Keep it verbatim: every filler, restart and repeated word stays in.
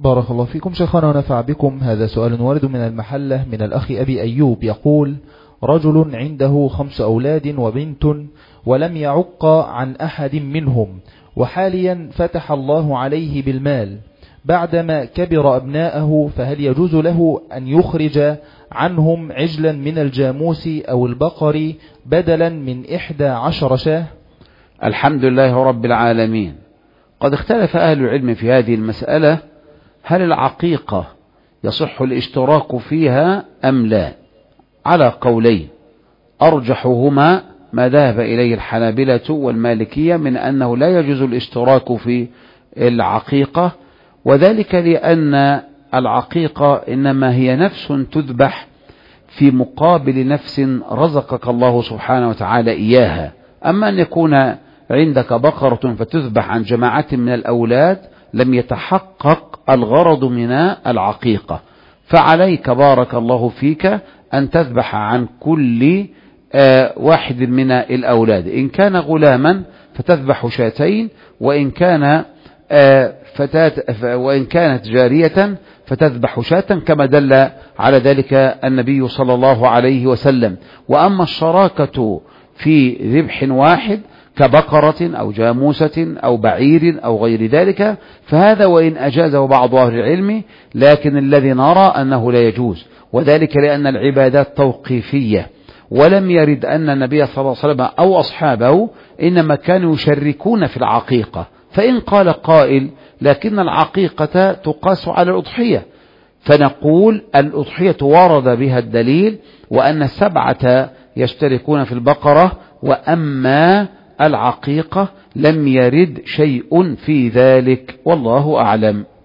بارك الله فيكم شيخنا ونفع بكم. هذا سؤال وارد من المحلة من الأخ أبي أيوب يقول: رجل عنده خمس أولاد وبنت ولم يعق عن أحد منهم، وحاليا فتح الله عليه بالمال بعدما كبر أبناءه، فهل يجوز له أن يخرج عنهم عجلا من الجاموس أو البقر بدلا من إحدى عشر شاه؟ الحمد لله رب العالمين. قد اختلف أهل العلم في هذه المسألة، هل العقيقة يصح الاشتراك فيها أم لا؟ على قولين، أرجحهما ما ذهب إليه الحنابلة والمالكية من أنه لا يجوز الاشتراك في العقيقة، وذلك لأن العقيقة إنما هي نفس تذبح في مقابل نفس رزقك الله سبحانه وتعالى إياها. أما أن يكون عندك بقرة فتذبح عن جماعة من الأولاد لم يتحقق الغرض من العقيقة، فعليك بارك الله فيك أن تذبح عن كل واحد من الأولاد. إن كان غلاما فتذبح شاتين، وإن كان فتاة وإن كانت جارية فتذبح شاة، كما دل على ذلك النبي صلى الله عليه وسلم. وأما الشراكة في ذبح واحد كبقرة أو جاموسة أو بعير أو غير ذلك فهذا وإن أجازه بعض أهل العلم، لكن الذي نرى أنه لا يجوز، وذلك لأن العبادات توقيفية، ولم يرد أن النبي صلى الله عليه وسلم أو أصحابه إنما كانوا يشركون في العقيقة. فإن قال قائل لكن العقيقة تقاس على الأضحية، فنقول الأضحية ورد بها الدليل وأن السبعة يشتركون في البقرة، وأما العقيقة لم يرد شيء في ذلك، والله أعلم.